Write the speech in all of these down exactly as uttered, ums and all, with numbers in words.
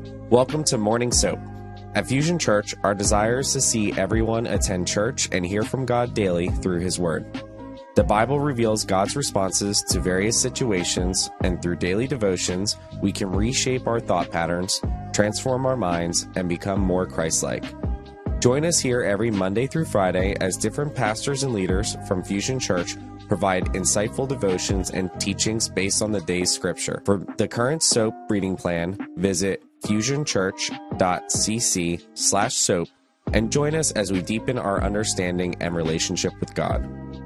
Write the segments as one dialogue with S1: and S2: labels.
S1: Welcome to Morning Soap. At Fusion Church, our desire is to see everyone attend church and hear from God daily through His Word. The Bible reveals God's responses to various situations, and through daily devotions, we can reshape our thought patterns, transform our minds, and become more Christ-like. Join us here every Monday through Friday as different pastors and leaders from Fusion Church provide insightful devotions and teachings based on the day's scripture. For the current soap reading plan, visit fusionchurch.cc slash soap and join us as we deepen our understanding and relationship with God.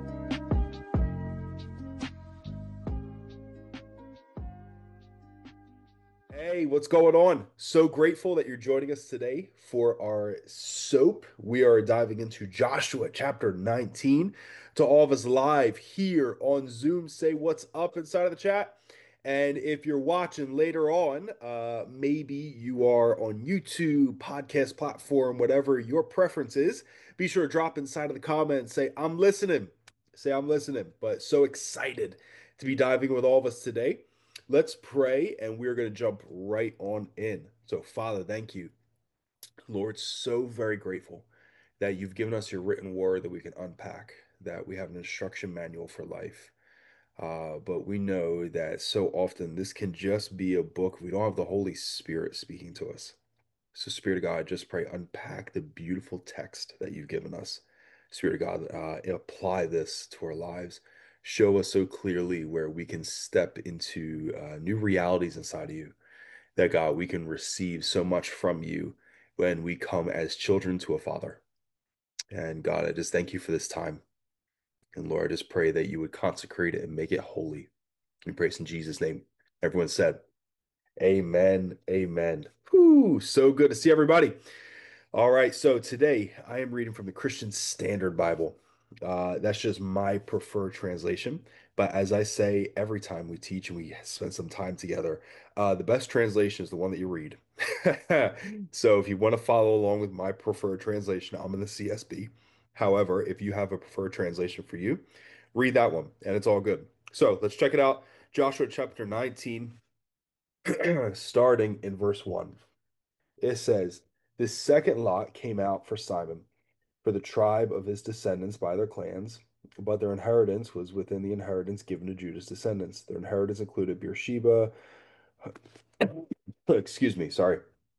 S2: Hey, what's going on? So grateful that you're joining us today for our soap. We are diving into Joshua chapter nineteen. To all of us live here on Zoom, say what's up inside of the chat. And if you're watching later on, uh, maybe you are on YouTube, podcast platform, whatever your preference is, be sure to drop inside of the comments, say, I'm listening. Say, I'm listening. But so excited to be diving with all of us today. Let's pray, and we're going to jump right on in. So, Father, thank you. Lord, so very grateful that you've given us your written word that we can unpack, that we have an instruction manual for life. Uh, but we know that so often this can just be a book. We don't have the Holy Spirit speaking to us. So, Spirit of God, I just pray, unpack the beautiful text that you've given us. Spirit of God, uh, apply this to our lives. Show us so clearly where we can step into uh, new realities inside of you. That, God, we can receive so much from you when we come as children to a Father. And God, I just thank you for this time. And Lord, I just pray that you would consecrate it and make it holy. We praise in Jesus' name. Everyone said, Amen. Amen. Whew, so good to see everybody. All right, so today I am reading from the Christian Standard Bible. Uh, that's just my preferred translation. But as I say every time we teach and we spend some time together, uh, the best translation is the one that you read. So if you want to follow along with my preferred translation, I'm in the C S B. However, if you have a preferred translation for you, read that one, and it's all good. So let's check it out. Joshua chapter nineteen, starting in verse one. It says, "The second lot came out for Simon, for the tribe of his descendants by their clans, but their inheritance was within the inheritance given to Judah's descendants. Their inheritance included Beersheba, excuse me, sorry,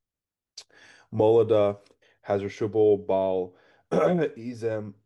S2: Moladah, Hazar-Shubal, Baal, Ezem,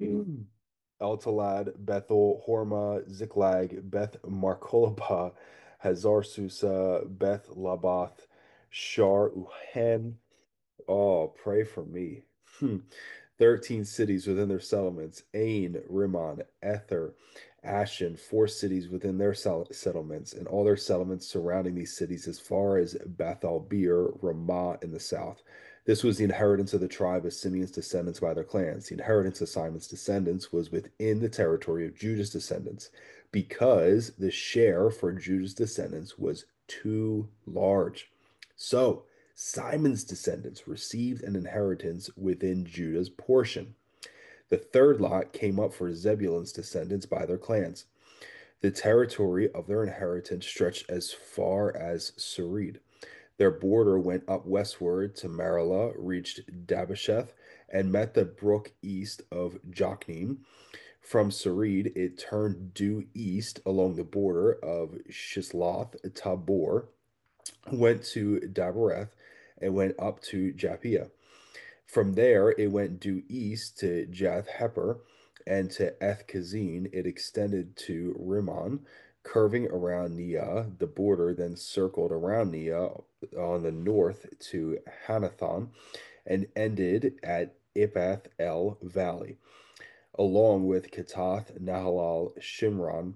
S2: Eltalad, Bethel, Hormah, Ziklag, Beth Markolabah, Hazar Susa, Beth Labath, Shar Uhen." Oh, pray for me. Hmm. thirteen cities within their settlements: Ain, Rimmon, Ether, Ashen, four cities within their settlements, and all their settlements surrounding these cities as far as Bethel Beer, Ramah in the south. This was the inheritance of the tribe of Simeon's descendants by their clans. The inheritance of Simon's descendants was within the territory of Judah's descendants, because the share for Judah's descendants was too large. So, Simon's descendants received an inheritance within Judah's portion. The third lot came up for Zebulun's descendants by their clans. The territory of their inheritance stretched as far as Sarid. Their border went up westward to Maralah, reached Dabasheth, and met the brook east of Jokneam. From Sarid, it turned due east along the border of Shisloth Tabor, went to Dabereth, and went up to Japhia. From there, it went due east to Jath Heper, and to Eth Kazin. It extended to Rimmon, curving around Neah. The border then circled around Neah on the north to Hanathon, and ended at Ipath El Valley, along with Katath, Nahalal, Shimron,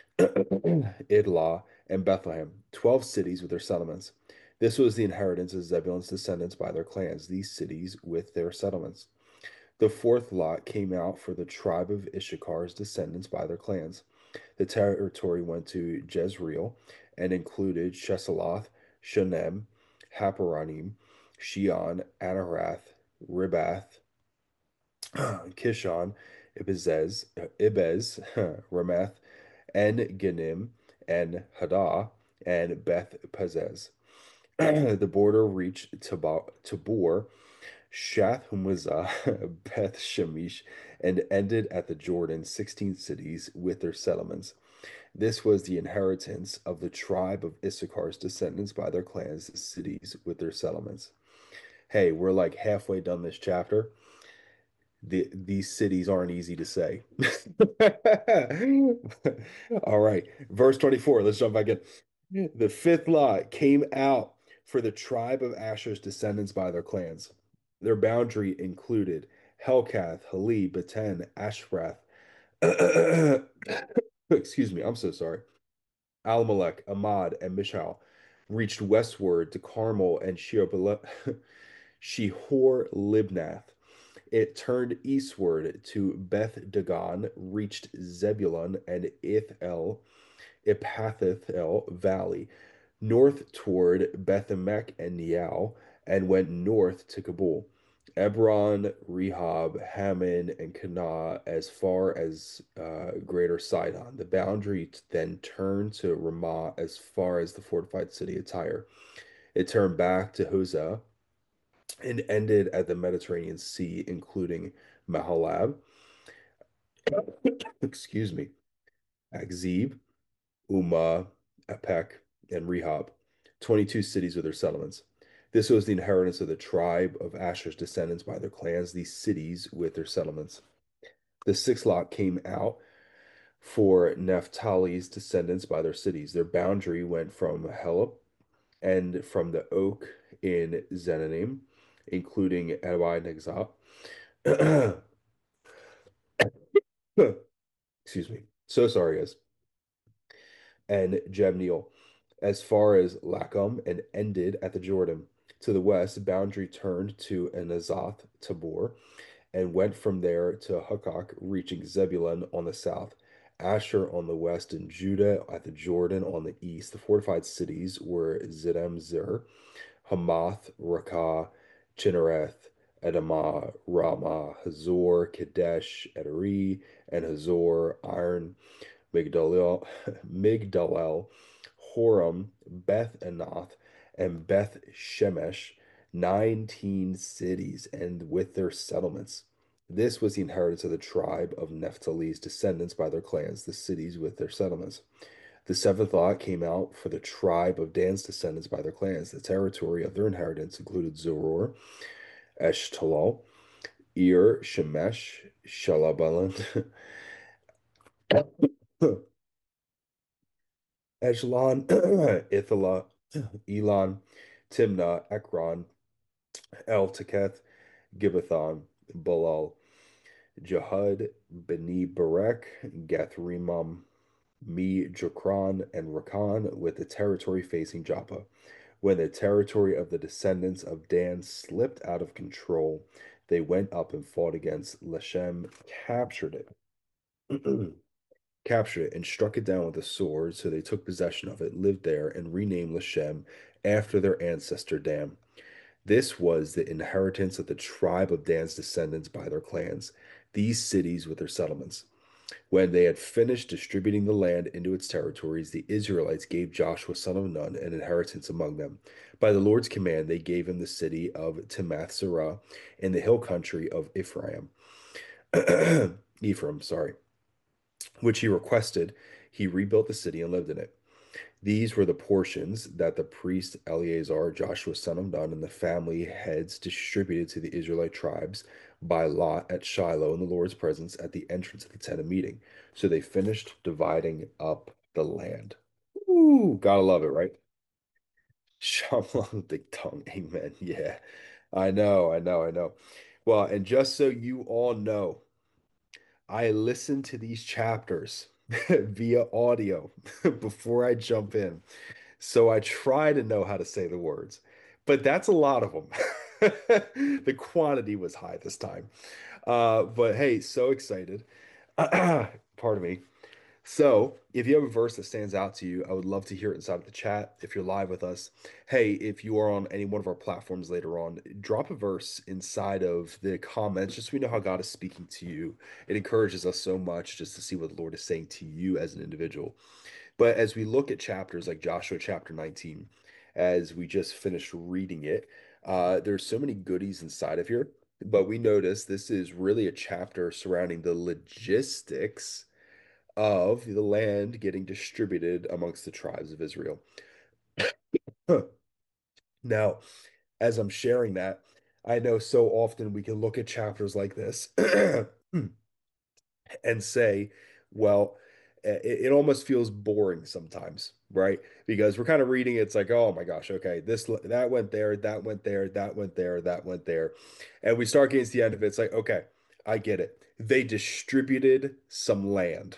S2: Idlah, and Bethlehem, twelve cities with their settlements. This was the inheritance of Zebulun's descendants by their clans, these cities with their settlements. The fourth lot came out for the tribe of Issachar's descendants by their clans. The territory went to Jezreel and included Shesaloth, Shunem, Happaranim, Shion, Anarath, Ribath, Kishon, Ibezez, Ibez, Ramath, and Genim, and Hadah, and Beth Pazez. The border reached Taba- Tabor, Shath Humazah, Beth Shemesh, and ended at the Jordan, sixteen cities with their settlements. This was the inheritance of the tribe of Issachar's descendants by their clans, the cities with their settlements. Hey, we're like halfway done this chapter. The, these cities aren't easy to say. All right, verse twenty-four. Let's jump back in. The fifth lot came out for the tribe of Asher's descendants by their clans. Their boundary included Helkath, Hali, Beten, Ashrath. Excuse me, I'm so sorry. Almalek, Ahmad, and Mishal reached westward to Carmel and Shihor Libnath. It turned eastward to Beth Dagon, reached Zebulun and Ithel, Iphathithel Valley, north toward Beth-emek and Neal, and went north to Kabul, Ebron, Rehob, Hammon, and Kanah as far as uh, Greater Sidon. The boundary then turned to Ramah as far as the fortified city of Tyre. It turned back to Hosea and ended at the Mediterranean Sea, including Mahalab, excuse me, Akzib, Umah, Apek, and Rehob, twenty-two cities with their settlements. This was the inheritance of the tribe of Asher's descendants by their clans, these cities with their settlements. The sixth lot came out for Naphtali's descendants by their cities. Their boundary went from Helep and from the oak in Zenonim, including Edwai Negzah. Excuse me. So sorry, guys. And Jabneel, as far as Lacum, and ended at the Jordan. To the west, boundary turned to Anazoth Tabor, and went from there to Hukok, reaching Zebulun on the south, Asher on the west, and Judah at the Jordan on the east. The fortified cities were Zidem Zer, Hamath, Rakah, Chinnereth, Adamah, Ramah, Hazor, Kadesh, Ederi, and Hazor, Iron, Migdalel, Migdalel, Horam, Beth Anath, and Beth Shemesh, nineteen cities, and with their settlements. This was the inheritance of the tribe of Naphtali's descendants by their clans, the cities with their settlements. The seventh lot came out for the tribe of Dan's descendants by their clans. The territory of their inheritance included Zoror, Eshtalol, Ir, Shemesh, Shalabalan, Echelon, Ithala, Elon, Timnah, Ekron, El Teketh, Gibbethon, Balal, Jahud, Beni Berek, Gath Rimam, Me, Jokran, and Rakan, with the territory facing Joppa. When the territory of the descendants of Dan slipped out of control, they went up and fought against Lashem, captured it. Captured it and struck it down with a sword, so they took possession of it, lived there, and renamed Lashem after their ancestor Dan. This was the inheritance of the tribe of Dan's descendants by their clans, these cities with their settlements. When they had finished distributing the land into its territories, the Israelites gave Joshua son of Nun an inheritance among them. By the Lord's command, they gave him the city of Timoth Serah in the hill country of Ephraim. Ephraim, sorry, which he requested. He rebuilt the city and lived in it. These were the portions that the priest Eleazar, Joshua son of Nun, and the family heads distributed to the Israelite tribes by lot at Shiloh in the Lord's presence at the entrance of the tent of meeting. So they finished dividing up the land. Ooh, gotta love it, right? Shamlang Dik Tongue, amen. Yeah, I know, I know, I know. Well, and just so you all know, I listen to these chapters via audio before I jump in. So I try to know how to say the words, but that's a lot of them. The quantity was high this time. Uh, but hey, so excited. Pardon me. So, if you have a verse that stands out to you, I would love to hear it inside of the chat if you're live with us. Hey, if you are on any one of our platforms later on, drop a verse inside of the comments just so we know how God is speaking to you. It encourages us so much just to see what the Lord is saying to you as an individual. But as we look at chapters like Joshua chapter nineteen, as we just finished reading it. Uh, there's so many goodies inside of here, but we notice this is really a chapter surrounding the logistics of the land getting distributed amongst the tribes of Israel. Huh. Now, as I'm sharing that, I know so often we can look at chapters like this and say, well, it, it almost feels boring sometimes, right? Because we're kind of reading it, it's like, oh my gosh, okay, this that went there, that went there, that went there, that went there. And we start getting to the end of it, it's like, okay, I get it. They distributed some land.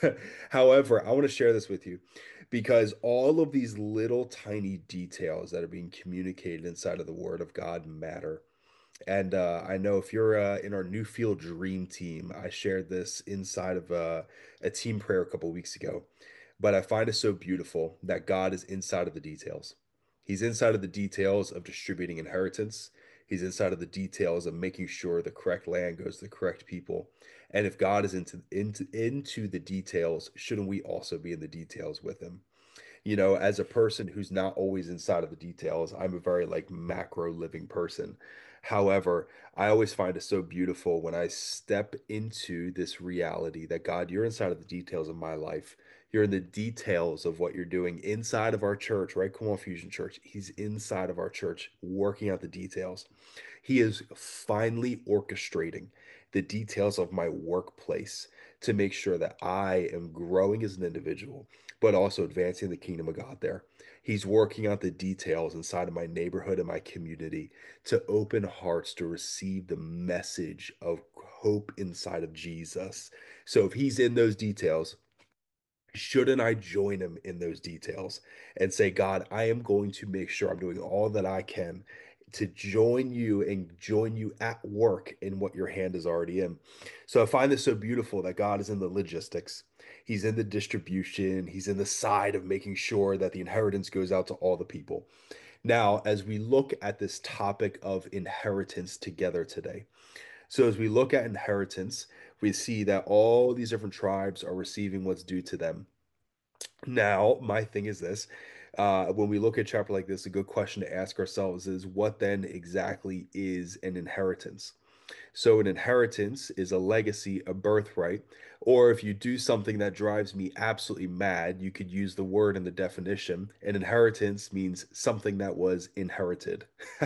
S2: However, I want to share this with you because all of these little tiny details that are being communicated inside of the Word of God matter. And uh, I know if you're uh, in our Newfield Dream Team, I shared this inside of uh, a team prayer a couple weeks ago. But I find it so beautiful that God is inside of the details. He's inside of the details of distributing inheritance. He's inside of the details of making sure the correct land goes to the correct people. And if God is into into into the details, shouldn't we also be in the details with him? You know, as a person who's not always inside of the details, I'm a very like macro living person. However, I always find it so beautiful when I step into this reality that God, you're inside of the details of my life. You're in the details of what you're doing inside of our church, right? Come on, Fusion Church. He's inside of our church working out the details. He is finally orchestrating the details of my workplace to make sure that I am growing as an individual, but also advancing the kingdom of God there. He's working out the details inside of my neighborhood and my community to open hearts to receive the message of hope inside of Jesus. So if he's in those details, shouldn't I join him in those details and say, God, I am going to make sure I'm doing all that I can to join you and join you at work in what your hand is already in. So I find this so beautiful that God is in the logistics. He's in the distribution. He's in the side of making sure that the inheritance goes out to all the people. Now, as we look at this topic of inheritance together today, so as we look at inheritance, we see that all these different tribes are receiving what's due to them. Now, my thing is this. Uh, when we look at a chapter like this, a good question to ask ourselves is what then exactly is an inheritance? So, an inheritance is a legacy, a birthright, or if you do something that drives me absolutely mad, you could use the word in the definition. An inheritance means something that was inherited.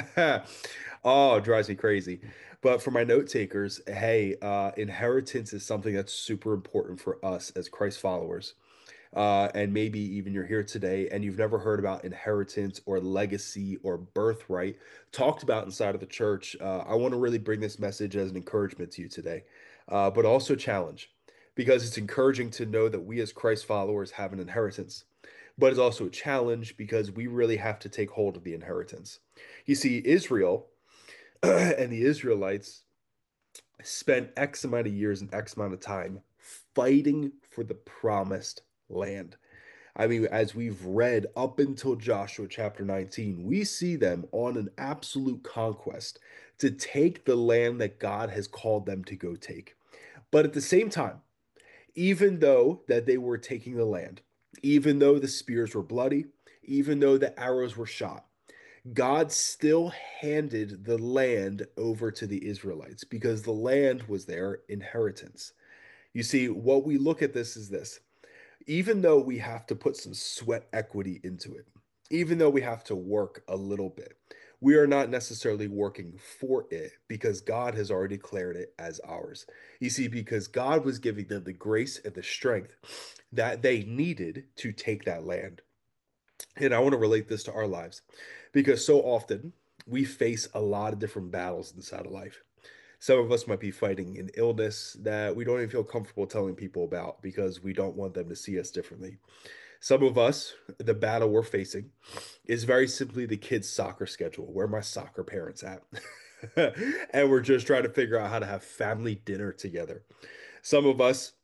S2: Oh, it drives me crazy. But for my note takers, hey, uh, inheritance is something that's super important for us as Christ followers. Uh, and maybe even you're here today and you've never heard about inheritance or legacy or birthright talked about inside of the church. Uh, I want to really bring this message as an encouragement to you today, uh, but also challenge because it's encouraging to know that we as Christ followers have an inheritance. But it's also a challenge because we really have to take hold of the inheritance. You see, Israel and the Israelites spent X amount of years and X amount of time fighting for the promised land. I mean, as we've read up until Joshua chapter nineteen, we see them on an absolute conquest to take the land that God has called them to go take. But at the same time, even though that they were taking the land, even though the spears were bloody, even though the arrows were shot, God still handed the land over to the Israelites because the land was their inheritance. You see, what we look at this is this even though we have to put some sweat equity into it, even though we have to work a little bit, we are not necessarily working for it because God has already declared it as ours. You see, because God was giving them the grace and the strength that they needed to take that land. And I want to relate this to our lives because so often we face a lot of different battles inside of life. Some of us might be fighting an illness that we don't even feel comfortable telling people about because we don't want them to see us differently. Some of us, the battle we're facing is very simply the kids' soccer schedule. Where are my soccer parents at? And we're just trying to figure out how to have family dinner together. Some of us,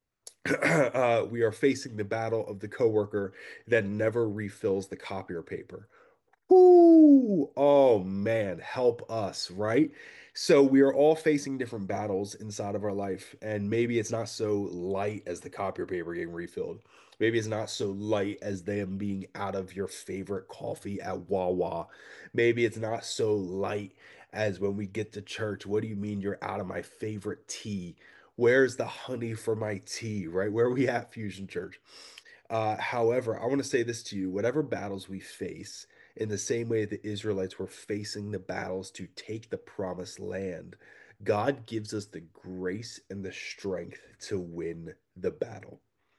S2: uh, we are facing the battle of the coworker that never refills the copier paper. Ooh, oh man, help us, right? So we are all facing different battles inside of our life, and maybe it's not so light as the copier paper getting refilled. Maybe it's not so light as them being out of your favorite coffee at Wawa. Maybe it's not so light as when we get to church. What do you mean you're out of my favorite tea? Where's the honey for my tea, right? Where are we at, Fusion Church? Uh, however, I want to say this to you, whatever battles we face, in the same way the Israelites were facing the battles to take the promised land, God gives us the grace and the strength to win the battle.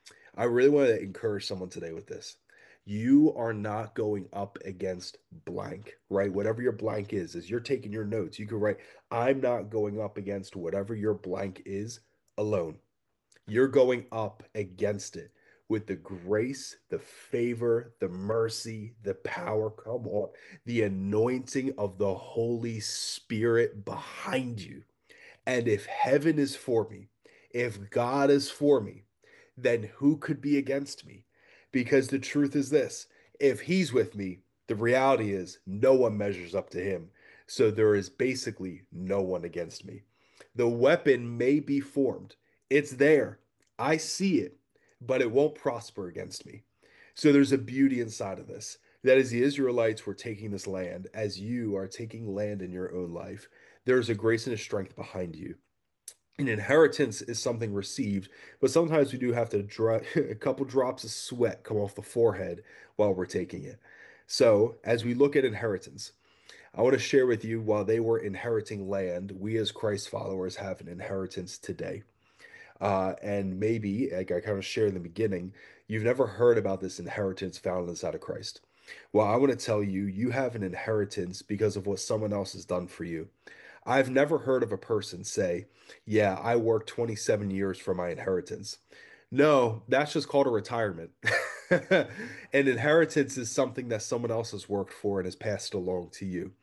S2: I really want to encourage someone today with this. You are not going up against blank, right? Whatever your blank is, as you're taking your notes, you can write, I'm not going up against whatever your blank is alone. You're going up against it with the grace, the favor, the mercy, the power, come on, the anointing of the Holy Spirit behind you. And if heaven is for me, if God is for me, then who could be against me? Because the truth is this, if he's with me, the reality is no one measures up to him. So there is basically no one against me. The weapon may be formed, it's there. I see it, but it won't prosper against me. So there's a beauty inside of this. That as the Israelites were taking this land, as you are taking land in your own life, there's a grace and a strength behind you. An inheritance is something received, but sometimes we do have to dry a couple drops of sweat come off the forehead while we're taking it. So, as we look at inheritance, I want to share with you while they were inheriting land, we as Christ followers have an inheritance today. Uh, and maybe, like I kind of shared in the beginning, you've never heard about this inheritance found inside of Christ. Well, I want to tell you, you have an inheritance because of what someone else has done for you. I've never heard of a person say, yeah, I worked twenty-seven years for my inheritance. No, that's just called a retirement. An inheritance is something that someone else has worked for and has passed along to you.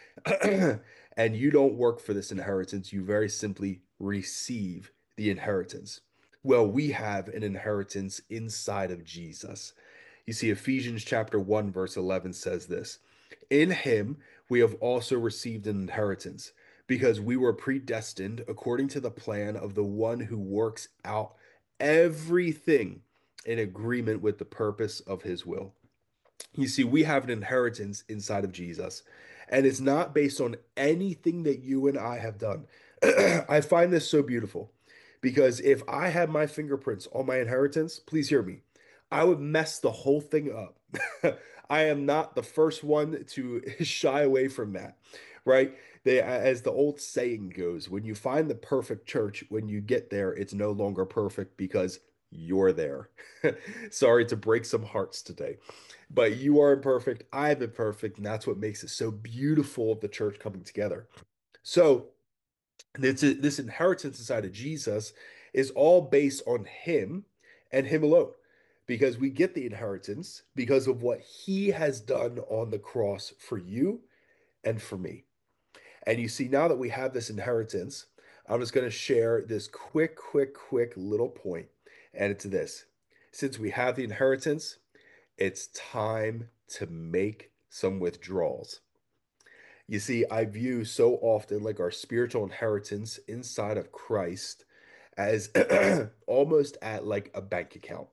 S2: And you don't work for this inheritance, you very simply receive the inheritance. Well, we have an inheritance inside of Jesus. You see, Ephesians chapter one, verse eleven says this: In him we have also received an inheritance, because we were predestined according to the plan of the one who works out everything in agreement with the purpose of his will. You see, we have an inheritance inside of Jesus, and it's not based on anything that you and I have done. I find this so beautiful because if I had my fingerprints on my inheritance, please hear me, I would mess the whole thing up. I am not the first one to shy away from that, right? They, as the old saying goes, when you find the perfect church, when you get there, it's no longer perfect because you're there. Sorry to break some hearts today. But you are imperfect, I'm imperfect, and that's what makes it so beautiful of the church coming together. So this, this inheritance inside of Jesus is all based on him and him alone. Because we get the inheritance because of what he has done on the cross for you and for me. And you see, now that we have this inheritance, I'm just going to share this quick, quick, quick little point. And it's this: since we have the inheritance, it's time to make some withdrawals. You see, I view so often like our spiritual inheritance inside of Christ as almost at like a bank account.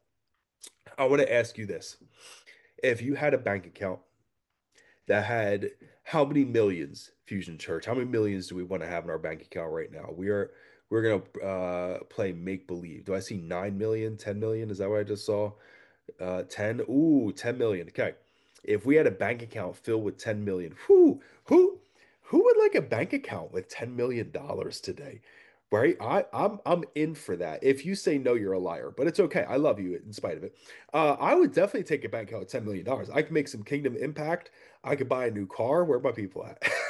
S2: I want to ask you this. If you had a bank account that had how many millions, Fusion Church, how many millions do we want to have in our bank account right now? We are we're gonna uh play make believe. Do I see nine million, ten million? Is that what I just saw? Uh, ten. Ooh, ten million. Okay. If we had a bank account filled with ten million, who, who, who would like a bank account with ten million dollars today? Right? I, I'm, I'm in for that. If you say no, you're a liar, but it's okay. I love you in spite of it. Uh, I would definitely take a bank account with ten million dollars. I could make some kingdom impact. I could buy a new car. Where are my people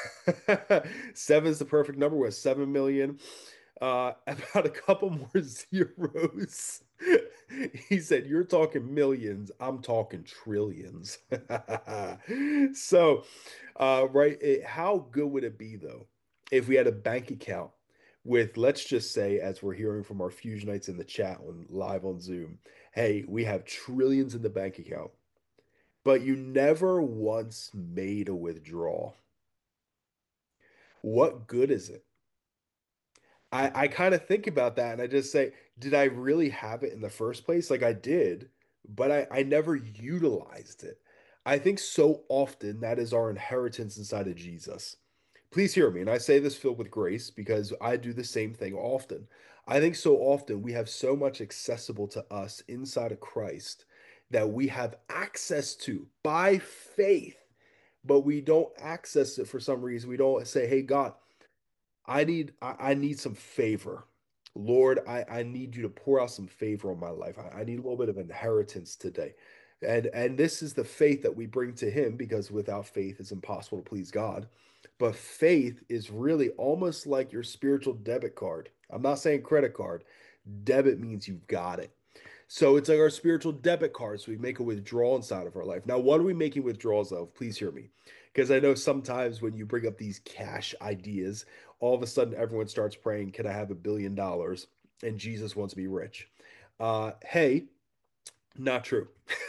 S2: at? Seven is the perfect number with seven million. Uh, about a couple more zeros. He said, You're talking millions, I'm talking trillions. So, uh, right, it- how good would it be though if we had a bank account with, let's just say, as we're hearing from our Fusionites in the chat on live on Zoom, hey, we have trillions in the bank account, but you never once made a withdrawal. what good is it? I, I kind of think about that and I just say, did I really have it in the first place? Like I did, but I, I never utilized it. I think so often that is our inheritance inside of Jesus. Please hear me, and I say this filled with grace because I do the same thing often. I think so often we have so much accessible to us inside of Christ that we have access to by faith, but we don't access it for some reason. We don't say, hey, God, I need I, I need some favor. Lord, I, I need you to pour out some favor on my life. I, I need a little bit of inheritance today. And and this is the faith that we bring to him because without faith it's impossible to please God. But faith is really almost like your spiritual debit card. I'm not saying credit card. Debit means you've got it. So it's like our spiritual debit card. So we make a withdrawal inside of our life. Now, what are we making withdrawals of? Please hear me. Because I know sometimes when you bring up these cash ideas, all of a sudden everyone starts praying, can I have a billion dollars? And Jesus wants to be rich. Uh, hey, not true.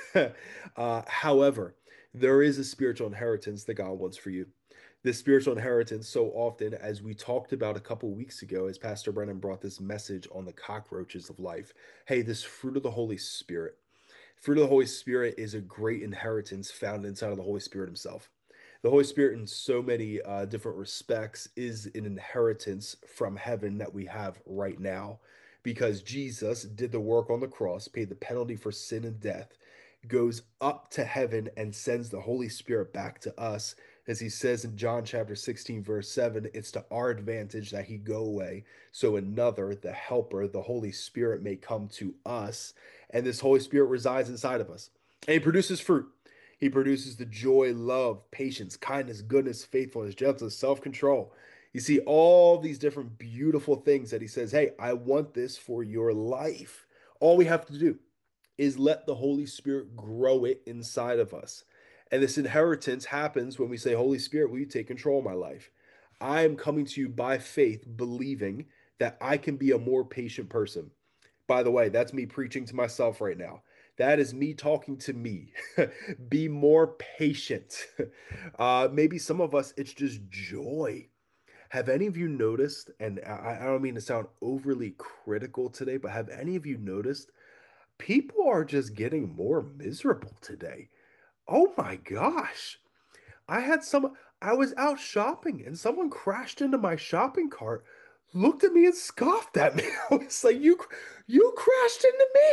S2: uh, however, there is a spiritual inheritance that God wants for you. This spiritual inheritance, so often, as we talked about a couple weeks ago, as Pastor Brennan brought this message on the cockroaches of life. Hey, this fruit of the Holy Spirit. Fruit of the Holy Spirit is a great inheritance found inside of the Holy Spirit Himself. The Holy Spirit, in so many uh, different respects, is an inheritance from heaven that we have right now because Jesus did the work on the cross, paid the penalty for sin and death, goes up to heaven and sends the Holy Spirit back to us. As he says in John chapter sixteen, verse seven, it's to our advantage that he go away so another, the helper, the Holy Spirit, may come to us. And this Holy Spirit resides inside of us. And he produces fruit. He produces the joy, love, patience, kindness, goodness, faithfulness, gentleness, self control. You see all these different beautiful things that he says, hey, I want this for your life. All we have to do is let the Holy Spirit grow it inside of us. And this inheritance happens when we say, Holy Spirit, will you take control of my life? I am coming to you by faith, believing that I can be a more patient person. By the way, that's me preaching to myself right now. That is me talking to me. Be more patient. Uh, maybe some of us, it's just joy. Have any of you noticed, and I, I don't mean to sound overly critical today, but have any of you noticed people are just getting more miserable today? Oh my gosh. I had some, I was out shopping and someone crashed into my shopping cart, looked at me and scoffed at me. I was like, you, you crashed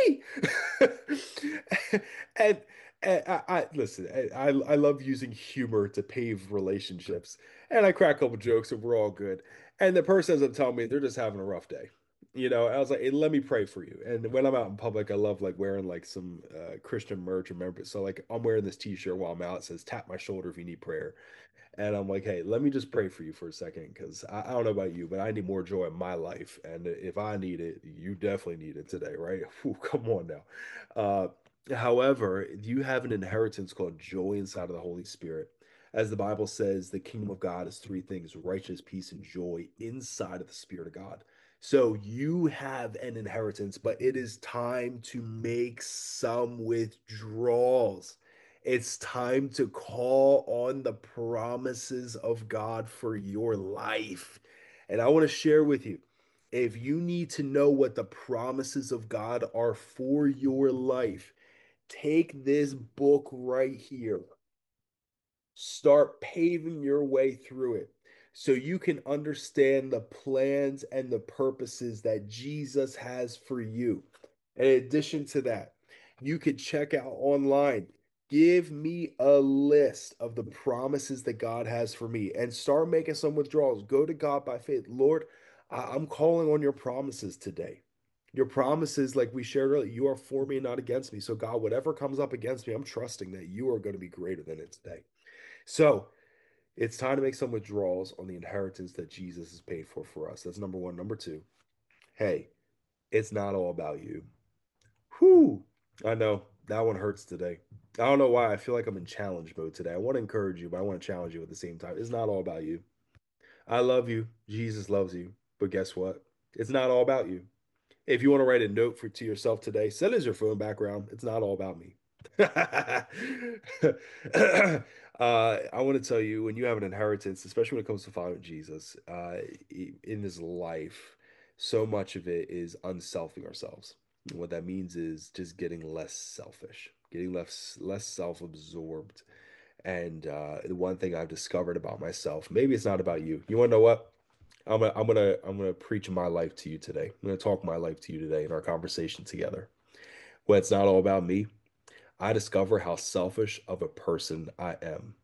S2: into me. and, and I, I listen, I, I love using humor to pave relationships. And I crack a couple jokes and we're all good. And the person ends up telling me they're just having a rough day. You know, I was like, hey, let me pray for you. And when I'm out in public, I love like wearing like some uh, Christian merch. Remember, so like I'm wearing this t-shirt while I'm out. It says tap my shoulder if you need prayer. And I'm like, hey, let me just pray for you for a second because I, I don't know about you, but I need more joy in my life. And if I need it, you definitely need it today, right? Whew, come on now. Uh, however, you have an inheritance called joy inside of the Holy Spirit. As the Bible says, the kingdom of God is three things: righteousness, peace, and joy inside of the Spirit of God. So you have an inheritance, but it is time to make some withdrawals. It's time to call on the promises of God for your life. And I want to share with you, if you need to know what the promises of God are for your life, take this book right here. Start paving your way through it so you can understand the plans and the purposes that Jesus has for you. In addition to that, you could check out online. Give me a list of the promises that God has for me and start making some withdrawals. Go to God by faith. Lord, I- I'm calling on your promises today. Your promises, like we shared earlier, you are for me, not against me. So, God, whatever comes up against me, I'm trusting that you are going to be greater than it today. So it's time to make some withdrawals on the inheritance that Jesus has paid for for us. That's number one. Number two, hey, it's not all about you. Whew. I know that one hurts today. I don't know why. I feel like I'm in challenge mode today. I want to encourage you, but I want to challenge you at the same time. It's not all about you. I love you. Jesus loves you. But guess what? It's not all about you. If you want to write a note for to yourself today, set it as your phone background. It's not all about me. Uh, I want to tell you, when you have an inheritance, especially when it comes to following Jesus, uh, i- in this life, so much of it is unselfing ourselves. And what that means is just getting less selfish, getting less less self-absorbed. And uh, the one thing I've discovered about myself, maybe it's not about you. You want to know what? I'm gonna, I'm gonna, I'm gonna preach my life to you today. I'm gonna talk my life to you today in our conversation together. Well, it's not all about me. I discover how selfish of a person I am,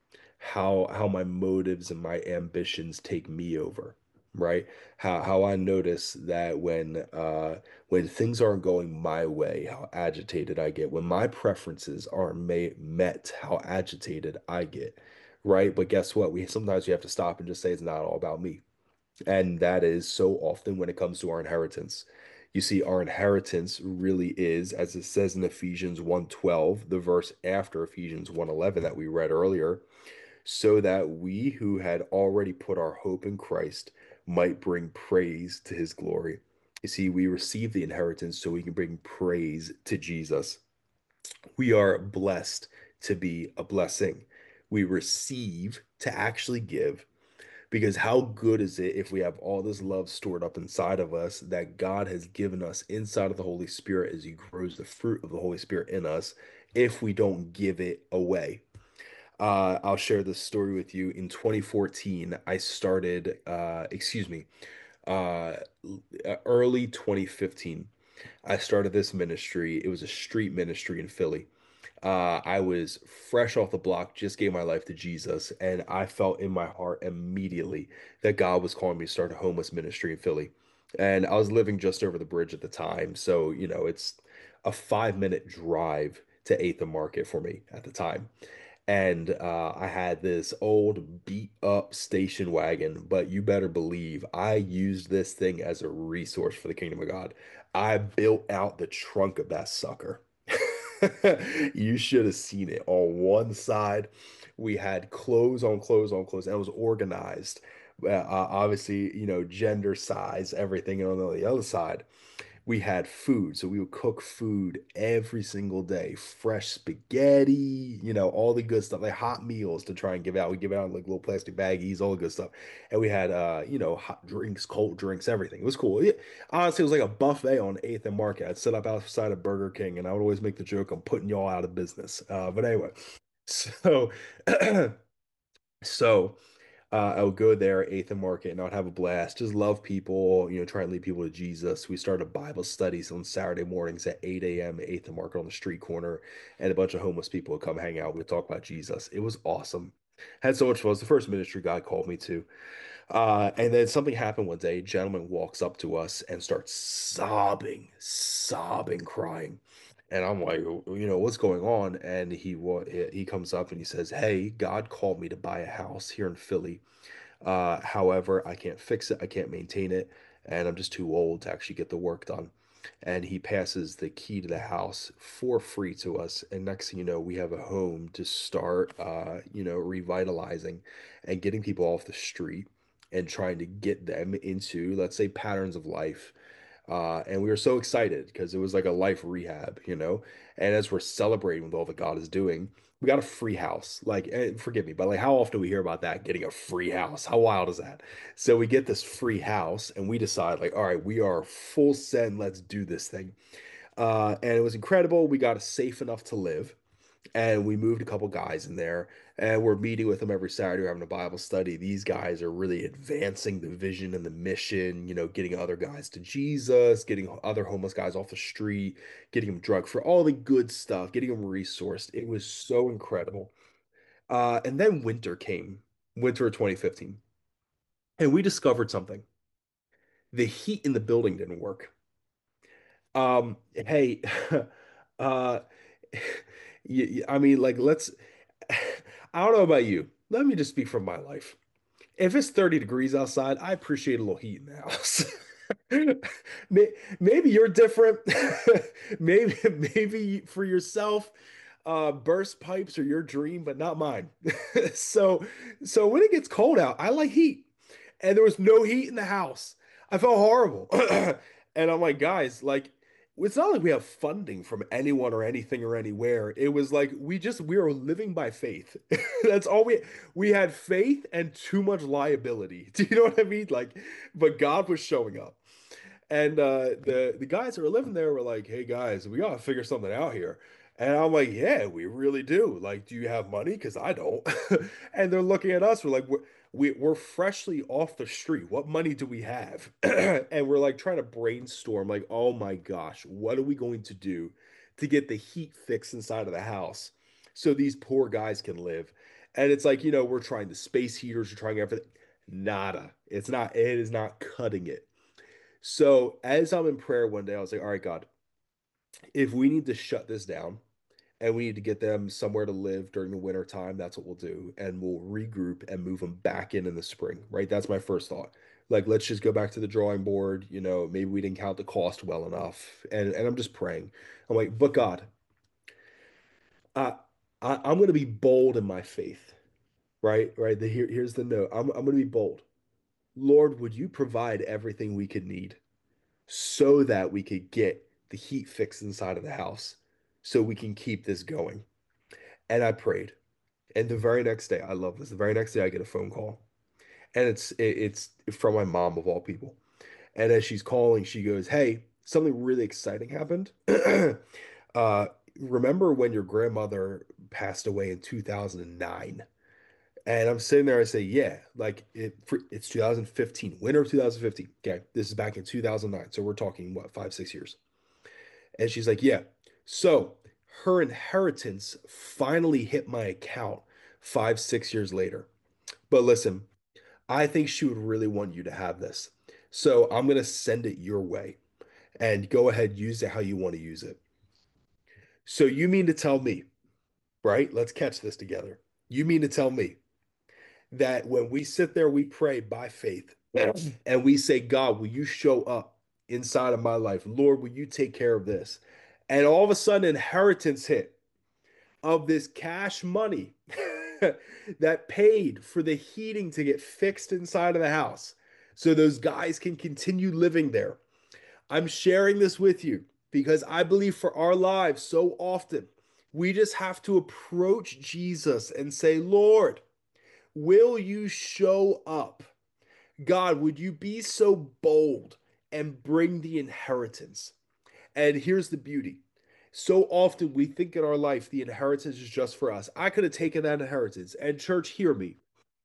S2: how how my motives and my ambitions take me over, right? How how I notice that when uh when things aren't going my way, how agitated I get. When my preferences aren't ma met, how agitated I get, right? But guess what? We sometimes we have to stop and just say it's not all about me. And that is so often when it comes to our inheritance. You see, our inheritance really is, as it says in Ephesians one twelve, the verse after Ephesians one eleven that we read earlier, so that we who had already put our hope in Christ might bring praise to his glory. You see, we receive the inheritance so we can bring praise to Jesus. We are blessed to be a blessing. We receive to actually give, because how good is it if we have all this love stored up inside of us that God has given us inside of the Holy Spirit as He grows the fruit of the Holy Spirit in us if we don't give it away? Uh, I'll share this story with you. In twenty fourteen, I started, uh, excuse me, uh, early twenty fifteen, I started this ministry. It was a street ministry in Philly. Uh, I was fresh off the block, just gave my life to Jesus, and I felt in my heart immediately that God was calling me to start a homeless ministry in Philly. And I was living just over the bridge at the time, so you know it's a five minute drive to eighth and Market for me at the time. And uh, I had this old beat up station wagon, but you better believe I used this thing as a resource for the kingdom of God. I built out the trunk of that sucker. You should have seen it. On one side, we had clothes on clothes on clothes, and it was organized. Uh, uh, obviously, you know, gender, size, everything. And on the other side, we had food. So we would cook food every single day, fresh spaghetti, you know, all the good stuff, like hot meals to try and give out. We give it out in like little plastic baggies, all the good stuff. And we had, uh, you know, hot drinks, cold drinks, everything. It was cool. It, honestly, it was like a buffet on eighth and Market. I'd sit up outside of Burger King and I would always make the joke, I'm putting y'all out of business. Uh, but anyway, so, so, uh, I would go there, eighth and Market, and I would have a blast. Just love people, you know, try and lead people to Jesus. We started Bible studies on Saturday mornings at eight a m, eighth and Market on the street corner, and a bunch of homeless people would come hang out. We'd talk about Jesus. It was awesome. Had so much fun. It was the first ministry God called me to. Uh, and then something happened one day. A gentleman walks up to us and starts sobbing, sobbing, crying. And I'm like, you know, what's going on? And he wa- he comes up and he says, "Hey, God called me to buy a house here in Philly. Uh, however, I can't fix it, I can't maintain it, and I'm just too old to actually get the work done." And he passes the key to the house for free to us. And next thing you know, we have a home to start, uh, you know, revitalizing and getting people off the street and trying to get them into, let's say, patterns of life. Uh, and we were so excited because it was like a life rehab, you know? And as we're celebrating with all that God is doing, we got a free house. Like, eh, forgive me, but like, how often do we hear about that, getting a free house? How wild is that? So we get this free house and we decide, like, all right, we are full send, let's do this thing. Uh, and it was incredible. We got a safe enough to live, and we moved a couple guys in there, and we're meeting with them every Saturday. We're having a Bible study. These guys are really advancing the vision and the mission, you know, getting other guys to Jesus, getting other homeless guys off the street, getting them drug for all the good stuff, getting them resourced. It was so incredible. Uh, and then winter came, winter of twenty fifteen, and we discovered something. The heat in the building didn't work. Um, hey, uh, y- y- I mean, like, let's, I don't know about you. Let me just speak from my life. If it's thirty degrees outside, I appreciate a little heat in the house. May- Maybe you're different. Maybe, maybe for yourself, uh, burst pipes are your dream, but not mine. So, so when it gets cold out, I like heat, and there was no heat in the house. I felt horrible, and I'm like, guys, like. it's not like we have funding from anyone or anything or anywhere. It was like we just we were living by faith. That's all we we had faith and too much liability. Do you know what I mean? Like, but God was showing up. And uh, the the guys that were living there were like, "Hey guys, we gotta figure something out here." And I'm like, "Yeah, we really do. Like, do you have money? Because I don't." And they're looking at us. We're like, "We're we, we're freshly off the street. What money do we have?" And we're like trying to brainstorm. Like, "Oh my gosh, what are we going to do to get the heat fixed inside of the house so these poor guys can live?" And it's like, you know, we're trying the space heaters, we're trying everything. Nada. It's not. It is not cutting it. So as I'm in prayer one day, I was like, all right, God, if we need to shut this down and we need to get them somewhere to live during the winter time, that's what we'll do. And we'll regroup and move them back in in the spring, right? That's my first thought. Like, let's just go back to the drawing board. You know, maybe we didn't count the cost well enough. And, and I'm just praying. I'm like, but God, I, I, I'm going to be bold in my faith, right? Right. The, here, here's the note. I'm, I'm going to be bold. Lord, would you provide everything we could need so that we could get the heat fixed inside of the house so we can keep this going. And I prayed. And the very next day, I love this. The very next day, I get a phone call, and it's it, it's from my mom of all people. And as she's calling, she goes, "Hey, something really exciting happened. uh, remember when your grandmother passed away in two thousand nine?" And I'm sitting there, I say, "Yeah, like it, for, it's two thousand fifteen, winter of two thousand fifteen. Okay, this is back in two thousand nine. So we're talking, what, five, six years." And she's like, "Yeah." So her inheritance finally hit my account five, six years later. But listen, I think she would really want you to have this. So I'm going to send it your way and go ahead, use it how you want to use it. So you mean to tell me, right? Let's catch this together. You mean to tell me that when we sit there, we pray by faith and we say, "God, will you show up inside of my life? Lord, will you take care of this?" And all of a sudden, inheritance hit of this cash money that paid for the heating to get fixed inside of the house so those guys can continue living there. I'm sharing this with you because I believe for our lives, so often we just have to approach Jesus and say, "Lord, will you show up? God, would you be so bold and bring the inheritance?" And here's the beauty. So often we think in our life the inheritance is just for us. I could have taken that inheritance. And church, hear me.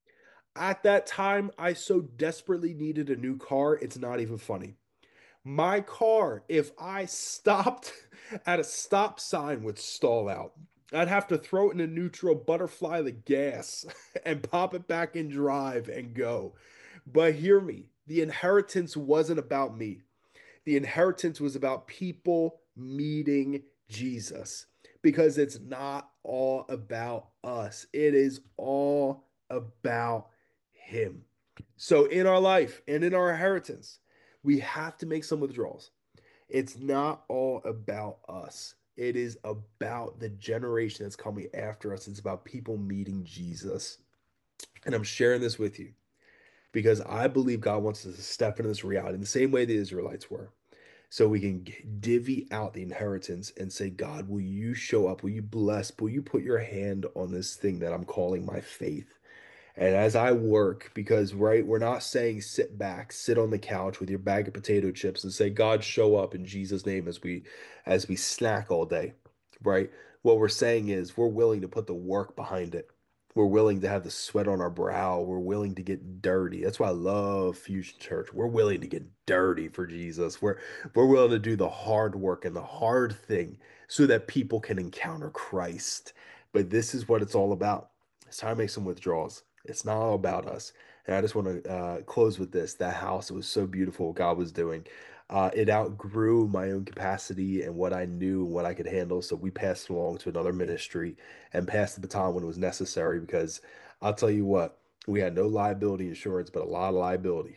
S2: At that time, I so desperately needed a new car, it's not even funny. My car, if I stopped at a stop sign, would stall out. I'd have to throw it in a neutral, butterfly the gas, and pop it back in drive and go. But hear me, the inheritance wasn't about me. The inheritance was about people meeting Jesus because it's not all about us, it is all about Him. So, in our life and in our inheritance, we have to make some withdrawals. It's not all about us. It is about the generation that's coming after us. It's about people meeting Jesus. And I'm sharing this with you because I believe God wants us to step into this reality in the same way the Israelites were. So we can divvy out the inheritance and say, "God, will you show up? Will you bless? Will you put your hand on this thing that I'm calling my faith?" And as I work, because right, we're not saying sit back, sit on the couch with your bag of potato chips and say, "God, show up in Jesus' name," as we as we snack all day, right? What we're saying is we're willing to put the work behind it. We're willing to have the sweat on our brow. We're willing to get dirty. That's why I love Fusion Church. We're willing to get dirty for Jesus. We're we're willing to do the hard work and the hard thing so that people can encounter Christ. But this is what it's all about. It's time to make some withdrawals. It's not all about us. And I just want to uh, close with this. That house, it was so beautiful what God was doing. Uh, it outgrew my own capacity and what I knew and what I could handle. So we passed along to another ministry and passed the baton when it was necessary because I'll tell you what, we had no liability insurance, but a lot of liability.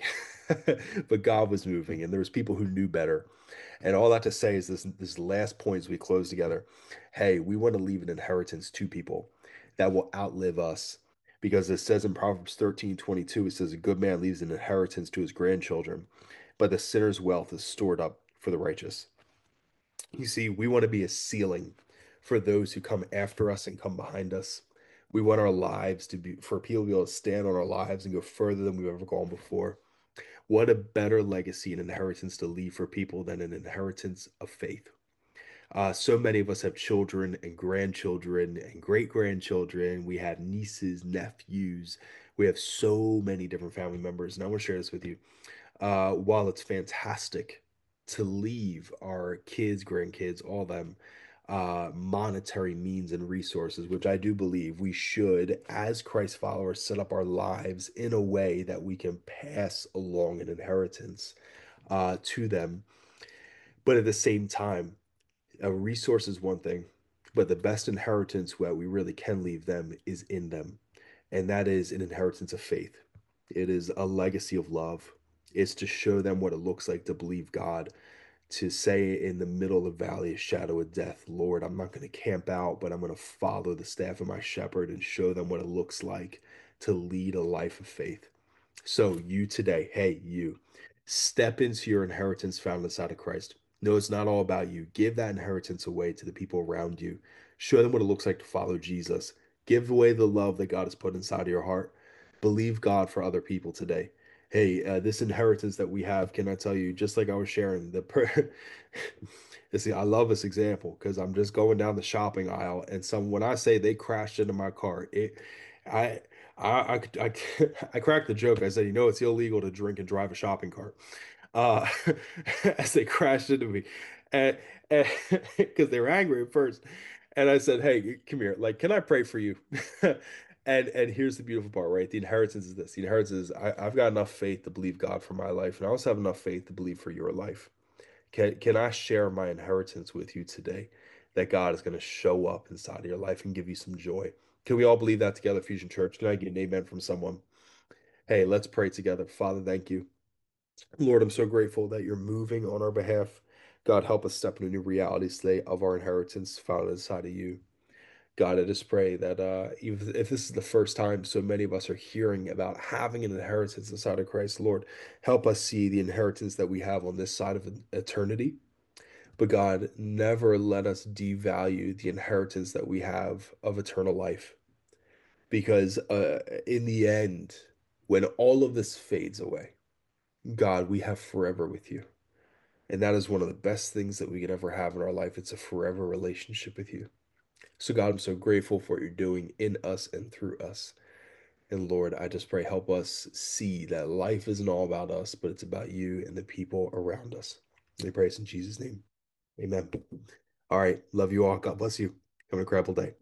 S2: But God was moving and there was people who knew better. And all that to say is this this last point as we close together. Hey, we want to leave an inheritance to people that will outlive us. Because it says in Proverbs thirteen twenty-two, it says, "A good man leaves an inheritance to his grandchildren, but the sinner's wealth is stored up for the righteous." You see, we want to be a ceiling for those who come after us and come behind us. We want our lives to be for people to be able to stand on our lives and go further than we've ever gone before. What a better legacy and inheritance to leave for people than an inheritance of faith. Uh, so many of us have children and grandchildren and great grandchildren. We have nieces, nephews. We have so many different family members. And I want to share this with you. Uh, while it's fantastic to leave our kids, grandkids, all them uh, monetary means and resources, which I do believe we should, as Christ followers, set up our lives in a way that we can pass along an inheritance uh, to them. But at the same time, a resource is one thing, but the best inheritance that we really can leave them is in them, and that is an inheritance of faith. It is a legacy of love. It's to show them what it looks like to believe God, to say in the middle of the valley of shadow of death, Lord, I'm not going to camp out, but I'm going to follow the staff of my shepherd and show them what it looks like to lead a life of faith. So, you today, hey, you, step into your inheritance found inside of Christ. No, it's not all about you. Give that inheritance away to the people around you. Show them what it looks like to follow Jesus. Give away the love that God has put inside of your heart. Believe God for other people today. Hey, uh, this inheritance that we have, can I tell you, just like I was sharing, the per see, I love this example because I'm just going down the shopping aisle and some when I say they crashed into my car, it I I, I, I, I cracked the joke. I said, you know, it's illegal to drink and drive a shopping cart. Uh, as they crashed into me, and because they were angry at first, and I said, "Hey, come here. Like, can I pray for you?" And and here's the beautiful part, right? The inheritance is this. The inheritance is I, I've got enough faith to believe God for my life, and I also have enough faith to believe for your life. Can can I share my inheritance with you today? That God is going to show up inside of your life and give you some joy. Can we all believe that together, Fusion Church? Can I get an amen from someone? Hey, let's pray together. Father, thank you. Lord, I'm so grateful that you're moving on our behalf. God, help us step into new realities today of our inheritance found inside of you. God, I just pray that uh, even if this is the first time so many of us are hearing about having an inheritance inside of Christ, Lord, help us see the inheritance that we have on this side of eternity. But God, never let us devalue the inheritance that we have of eternal life. Because uh, in the end, when all of this fades away, God, we have forever with you. And that is one of the best things that we could ever have in our life. It's a forever relationship with you. So, God, I'm so grateful for what you're doing in us and through us. And Lord, I just pray, help us see that life isn't all about us, but it's about you and the people around us. We pray this in Jesus' name. Amen. All right. Love you all. God bless you. Have an incredible day.